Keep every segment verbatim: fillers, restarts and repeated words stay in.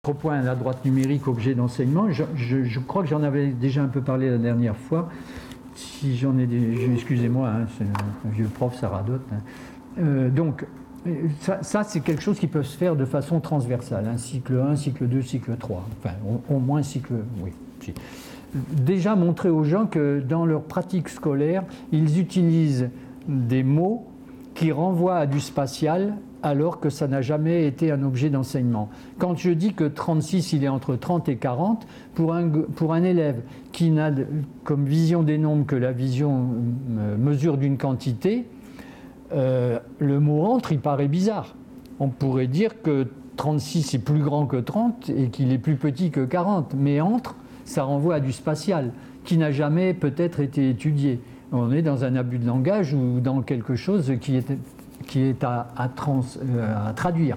Autre point, la droite numérique, objet d'enseignement. Je, je, je crois que j'en avais déjà un peu parlé la dernière fois. Si j'en ai des... Excusez-moi, hein, c'est un vieux prof, ça radote. Hein. Euh, donc, ça, ça c'est quelque chose qui peut se faire de façon transversale. Hein. Cycle un, cycle deux, cycle trois. Enfin, au, au moins cycle... Oui. Si. Déjà montrer aux gens que dans leur pratique scolaire, ils utilisent des mots qui renvoient à du spatial, alors que ça n'a jamais été un objet d'enseignement. Quand je dis que trente-six, il est entre trente et quarante, pour un, pour un élève qui n'a comme vision des nombres que la vision euh, mesure d'une quantité, euh, le mot entre, il paraît bizarre. On pourrait dire que trente-six est plus grand que trente et qu'il est plus petit que quarante, mais entre, ça renvoie à du spatial, qui n'a jamais peut-être été étudié. On est dans un abus de langage ou dans quelque chose qui est... qui est à, à, trans, euh, à traduire.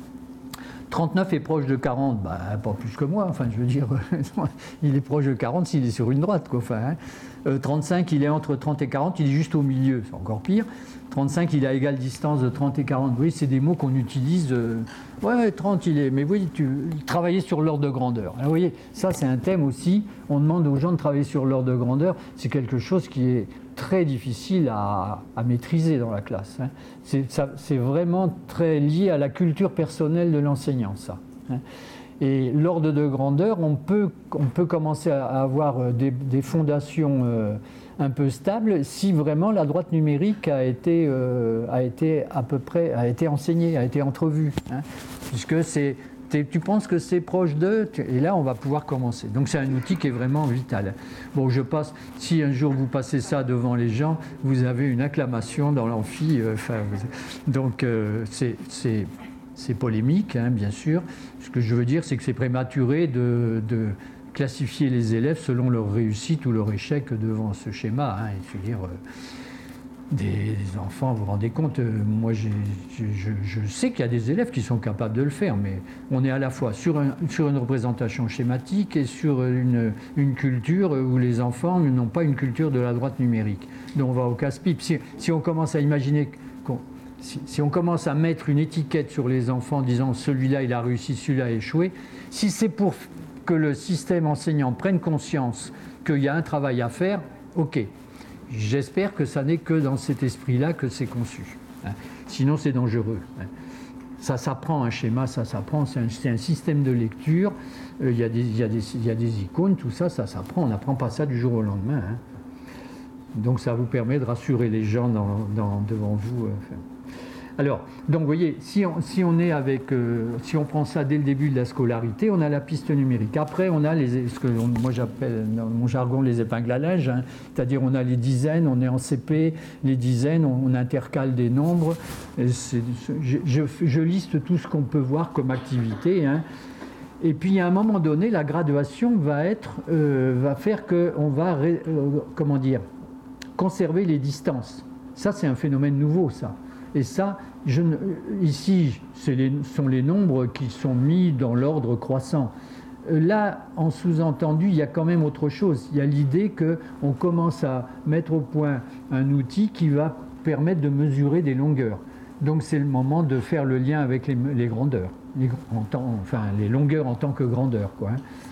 trente-neuf est proche de quarante, bah, pas plus que moi, enfin je veux dire, il est proche de quarante s'il est sur une droite, quoi, enfin, hein. euh, trente-cinq, il est entre trente et quarante, il est juste au milieu, c'est encore pire. trente-cinq, il est à égale distance de trente et quarante. Vous voyez, c'est des mots qu'on utilise. Euh, ouais, trente, il est. Mais vous voyez, tu travailler sur l'ordre de grandeur. Alors, vous voyez, ça, c'est un thème aussi. On demande aux gens de travailler sur l'ordre de grandeur. C'est quelque chose qui est très difficile à, à maîtriser dans la classe. Hein. C'est, ça, c'est vraiment très lié à la culture personnelle de l'enseignant, ça. Hein. Et l'ordre de grandeur, on peut, on peut commencer à avoir des, des fondations euh, un peu stables si vraiment la droite numérique a été, euh, a été à peu près a été enseignée, a été entrevue. Hein, puisque c'est, tu penses que c'est proche d'eux, et là on va pouvoir commencer. Donc c'est un outil qui est vraiment vital. Bon, je passe, si un jour vous passez ça devant les gens, vous avez une acclamation dans l'amphi. Euh, enfin, donc euh, c'est... c'est C'est polémique, hein, bien sûr. Ce que je veux dire, c'est que c'est prématuré de, de classifier les élèves selon leur réussite ou leur échec devant ce schéma. Hein, et je veux dire, euh, des, des enfants, vous vous rendez compte, euh, moi j'ai, je, je sais qu'il y a des élèves qui sont capables de le faire, mais on est à la fois sur, un, sur une représentation schématique et sur une, une culture où les enfants n'ont pas une culture de la droite numérique. Donc on va au casse-pipe. Si, si on commence à imaginer qu'on... Si, si on commence à mettre une étiquette sur les enfants en disant celui-là il a réussi, celui-là a échoué, si c'est pour que le système enseignant prenne conscience qu'il y a un travail à faire, ok. J'espère que ça n'est que dans cet esprit-là que c'est conçu. Hein. Sinon c'est dangereux. Hein. Ça s'apprend un schéma, ça s'apprend, c'est un, c'est un système de lecture, euh, il y a des, il y a des, il y a des icônes, tout ça, ça s'apprend, on n'apprend pas ça du jour au lendemain. Hein. Donc ça vous permet de rassurer les gens dans, dans, devant vous. Euh, enfin. Alors, donc vous voyez, si on, si on est avec, euh, si on prend ça dès le début de la scolarité, on a la piste numérique. Après, on a les, ce que on, moi j'appelle dans mon jargon les épingles à linge, hein, c'est-à-dire on a les dizaines, on est en C P, les dizaines, on, on intercale des nombres. Et c'est, je, je, je liste tout ce qu'on peut voir comme activité. Hein. Et puis à un moment donné, la graduation va être, euh, va faire qu'on va, ré, euh, comment dire, conserver les distances. Ça, c'est un phénomène nouveau, ça. Et ça, je, ici, ce sont les nombres qui sont mis dans l'ordre croissant. Là, en sous-entendu, il y a quand même autre chose. Il y a l'idée qu'on commence à mettre au point un outil qui va permettre de mesurer des longueurs. Donc c'est le moment de faire le lien avec les, les grandeurs, les, en temps, enfin les longueurs en tant que grandeur, quoi.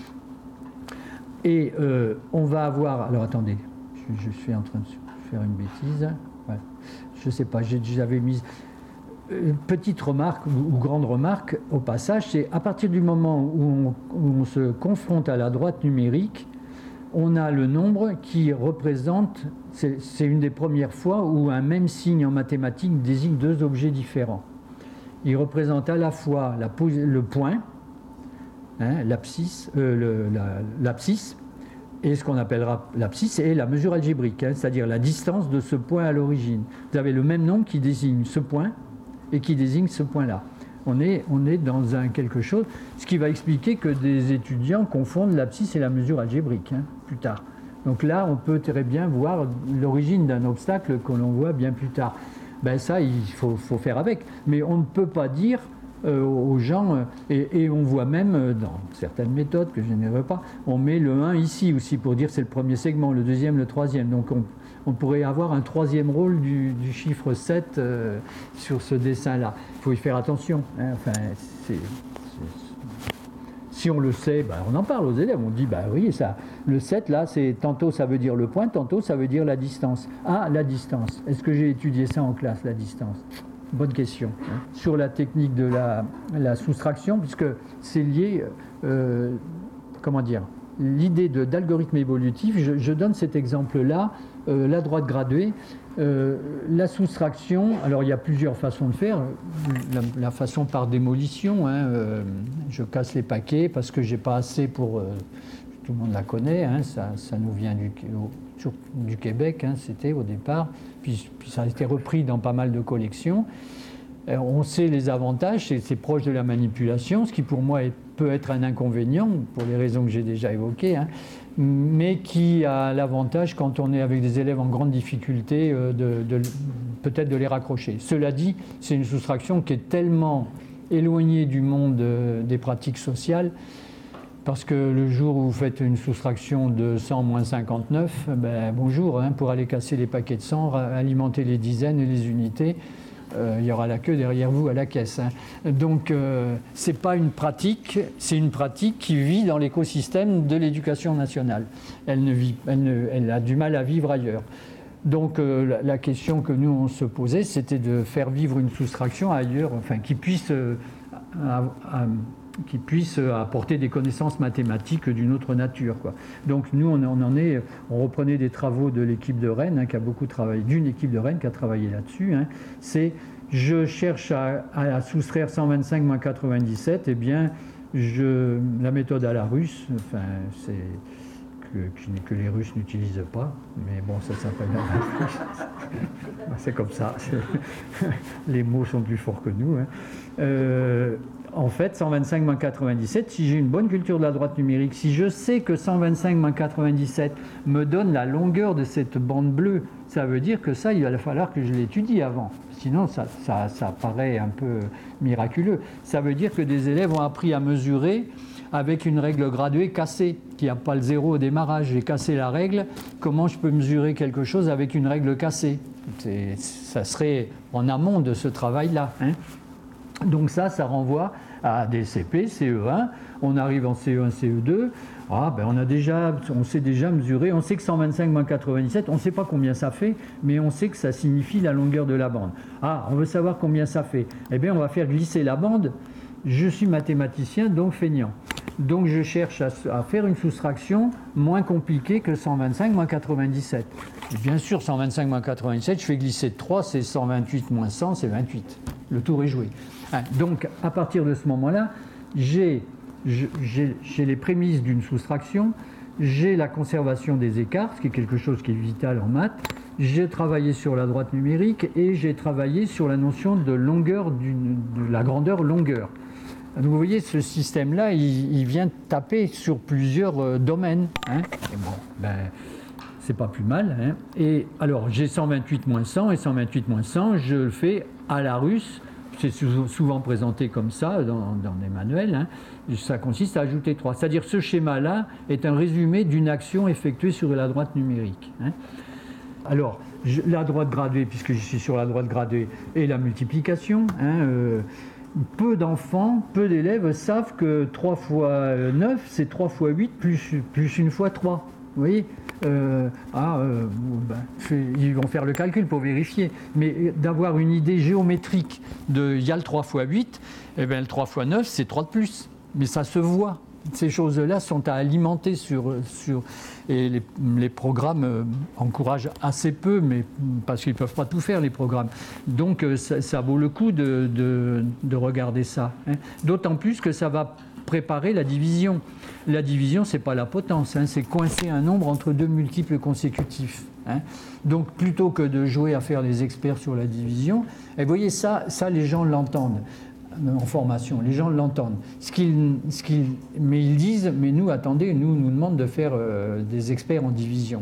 Et euh, on va avoir... Alors attendez, je, je suis en train de faire une bêtise. Ouais. Je ne sais pas, j'avais mis... Une petite remarque ou grande remarque au passage, c'est à partir du moment où on, où on se confronte à la droite numérique, on a le nombre qui représente, c'est, c'est une des premières fois où un même signe en mathématiques désigne deux objets différents. Il représente à la fois la, le point, hein, l'abscisse, euh, le, la, l'abscisse, et ce qu'on appellera l'abscisse est la mesure algébrique, hein, c'est-à-dire la distance de ce point à l'origine. Vous avez le même nombre qui désigne ce point et qui désigne ce point-là. On est, on est dans un quelque chose, ce qui va expliquer que des étudiants confondent l'abscisse et la mesure algébrique, hein, plus tard. Donc là, on peut très bien voir l'origine d'un obstacle que l'on voit bien plus tard. Ben ça, il faut, faut faire avec. Mais on ne peut pas dire euh, aux gens, euh, et, et on voit même euh, dans certaines méthodes que je n'aimerais pas, on met le un ici aussi pour dire c'est le premier segment, le deuxième, le troisième. Donc on, on pourrait avoir un troisième rôle du, du chiffre sept euh, sur ce dessin-là. Il faut y faire attention. Hein. Enfin, c'est, c'est, si on le sait, ben, on en parle aux élèves. On dit, bah oui, ça, le sept, là, c'est tantôt ça veut dire le point, tantôt ça veut dire la distance. Ah, la distance. Est-ce que j'ai étudié ça en classe, la distance? Bonne question. Hein. Sur la technique de la, la soustraction, puisque c'est lié, euh, comment dire, l'idée d'algorithme évolutif, je, je donne cet exemple-là, euh, la droite graduée. Euh, la soustraction, alors il y a plusieurs façons de faire. La, la façon par démolition, hein, euh, je casse les paquets parce que j'ai pas assez pour. Euh, tout le monde la connaît, hein, ça, ça nous vient du, du Québec, hein, c'était au départ, puis, puis ça a été repris dans pas mal de collections. Euh, on sait les avantages, c'est proche de la manipulation, ce qui pour moi est, peut être un inconvénient, pour les raisons que j'ai déjà évoquées. Hein, mais qui a l'avantage, quand on est avec des élèves en grande difficulté, euh, de, de, peut-être de les raccrocher. Cela dit, c'est une soustraction qui est tellement éloignée du monde euh, des pratiques sociales, parce que le jour où vous faites une soustraction de cent moins cinquante-neuf, ben, bonjour, hein, pour aller casser les paquets de cent, alimenter les dizaines et les unités, Euh, il y aura la queue derrière vous à la caisse. Hein. Donc, euh, ce n'est pas une pratique, c'est une pratique qui vit dans l'écosystème de l'éducation nationale. Elle, ne vit, elle, ne, elle a du mal à vivre ailleurs. Donc, euh, la, la question que nous, on se posait, c'était de faire vivre une soustraction ailleurs, enfin, qui puisse, euh, à, à, qui puisse apporter des connaissances mathématiques d'une autre nature, quoi. Donc, nous, on, on en est, on reprenait des travaux de l'équipe de Rennes, hein, qui a beaucoup travaillé, d'une équipe de Rennes qui a travaillé là-dessus. Hein. C'est, je cherche à, à soustraire cent vingt-cinq moins quatre-vingt-dix-sept, eh bien, je, la méthode à la russe, enfin, c'est que, que les Russes n'utilisent pas, mais bon, ça s'appelle la russe. C'est comme ça. Les mots sont plus forts que nous. Hein. Euh, En fait, cent vingt-cinq moins quatre-vingt-dix-sept, si j'ai une bonne culture de la droite numérique, si je sais que cent vingt-cinq moins quatre-vingt-dix-sept me donne la longueur de cette bande bleue, ça veut dire que ça, il va falloir que je l'étudie avant. Sinon, ça, ça, ça paraît un peu miraculeux. Ça veut dire que des élèves ont appris à mesurer avec une règle graduée cassée, qui n'a pas le zéro au démarrage. J'ai cassé la règle, comment je peux mesurer quelque chose avec une règle cassée? Ça serait en amont de ce travail-là. Hein. Donc ça, ça renvoie à des C P, C E un, on arrive en C E un, C E deux, ah, ben on, a déjà, on sait déjà mesurer, on sait que cent vingt-cinq moins quatre-vingt-dix-sept, on ne sait pas combien ça fait, mais on sait que ça signifie la longueur de la bande. Ah, on veut savoir combien ça fait, eh bien on va faire glisser la bande, je suis mathématicien, donc feignant. Donc je cherche à, à faire une soustraction moins compliquée que cent vingt-cinq moins quatre-vingt-dix-sept. Et bien sûr, cent vingt-cinq moins quatre-vingt-dix-sept, je fais glisser de trois, c'est cent vingt-huit moins cent, c'est vingt-huit. Le tour est joué. Donc, à partir de ce moment-là, j'ai, j'ai, j'ai les prémices d'une soustraction, j'ai la conservation des écarts, ce qui est quelque chose qui est vital en maths, j'ai travaillé sur la droite numérique et j'ai travaillé sur la notion de longueur, d'une, de la grandeur longueur. Donc, vous voyez, ce système-là, il, il vient taper sur plusieurs euh, domaines. Hein. Et bon, ben, c'est pas plus mal. Hein. Et alors, j'ai cent vingt-huit moins cent et cent vingt-huit moins cent, je le fais à la russe. C'est souvent présenté comme ça dans, dans des manuels. Hein. Ça consiste à ajouter trois. C'est-à-dire ce schéma-là est un résumé d'une action effectuée sur la droite numérique. Hein. Alors, je, la droite graduée, puisque je suis sur la droite graduée, et la multiplication. Hein, euh, peu d'enfants, peu d'élèves savent que trois fois neuf, c'est trois fois huit plus, plus une fois trois. Vous voyez, euh, ah, euh, ben, ils vont faire le calcul pour vérifier. Mais d'avoir une idée géométrique de il y a le trois fois huit, eh bien, le trois fois neuf, c'est trois de plus. Mais ça se voit. Ces choses-là sont à alimenter sur... sur et les, les programmes euh, encouragent assez peu, mais parce qu'ils ne peuvent pas tout faire, les programmes. Donc euh, ça, ça vaut le coup de, de, de regarder ça. Hein. D'autant plus que ça va préparer la division. La division, ce n'est pas la potence, hein, c'est coincer un nombre entre deux multiples consécutifs. Hein. Donc plutôt que de jouer à faire les experts sur la division, et vous voyez ça, ça les gens l'entendent en formation, les gens l'entendent. Ce qu'ils, ce qu'ils, mais ils disent, mais nous, attendez, nous, nous demandent de faire euh, des experts en division.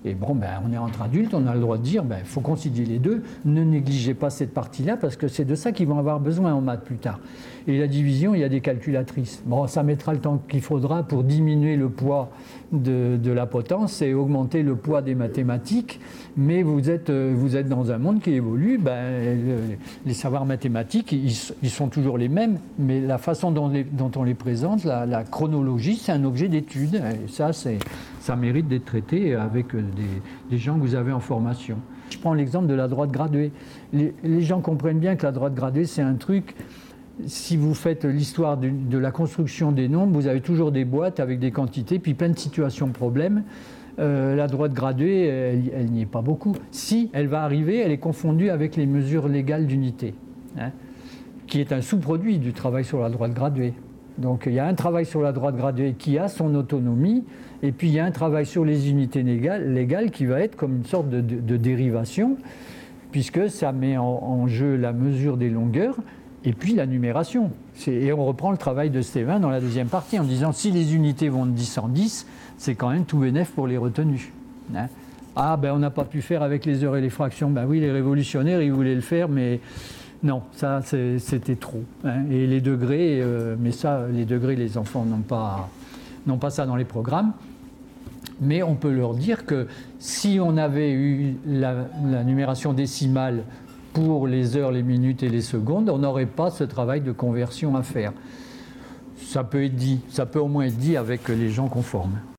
Et bon, ben, on est entre adultes, on a le droit de dire, ben, faut concilier les deux, ne négligez pas cette partie-là, parce que c'est de ça qu'ils vont avoir besoin en maths plus tard. Et la division, il y a des calculatrices. Bon, ça mettra le temps qu'il faudra pour diminuer le poids de, de la potence et augmenter le poids des mathématiques, mais vous êtes, vous êtes dans un monde qui évolue, ben, les savoirs mathématiques, ils, ils sont toujours les mêmes, mais la façon dont, les, dont on les présente, la, la chronologie, c'est un objet d'étude, et ça, c'est, ça mérite d'être traité avec des, des gens que vous avez en formation. Je prends l'exemple de la droite graduée. Les, les gens comprennent bien que la droite graduée, c'est un truc... Si vous faites l'histoire de, de la construction des nombres, vous avez toujours des boîtes avec des quantités, puis plein de situations problèmes. Euh, la droite graduée, elle, elle n'y est pas beaucoup. Si elle va arriver, elle est confondue avec les mesures légales d'unité, hein, qui est un sous-produit du travail sur la droite graduée. Donc il y a un travail sur la droite graduée qui a son autonomie, et puis il y a un travail sur les unités légales, légales qui va être comme une sorte de, de, de dérivation, puisque ça met en, en jeu la mesure des longueurs, et puis la numération. Et on reprend le travail de Stéphane dans la deuxième partie en disant si les unités vont de dix en dix, c'est quand même tout bénef pour les retenues. Hein, ah ben on n'a pas pu faire avec les heures et les fractions. Ben oui, les révolutionnaires ils voulaient le faire, mais non, ça c'était trop. Hein, et les degrés, euh, mais ça les degrés les enfants n'ont pas, n'ont pas ça dans les programmes. Mais on peut leur dire que si on avait eu la, la numération décimale pour les heures, les minutes et les secondes, on n'aurait pas ce travail de conversion à faire. Ça peut être dit, ça peut au moins être dit avec les gens conformes.